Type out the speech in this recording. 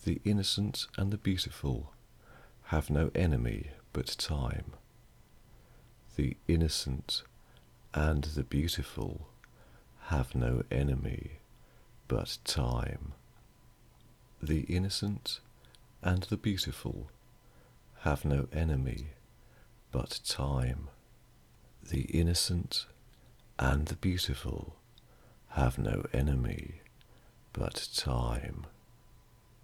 The innocent and the beautiful have no enemy but time. The innocent and the beautiful have no enemy but time. The innocent and the beautiful have no enemy but time. The innocent and the beautiful have no enemy but time.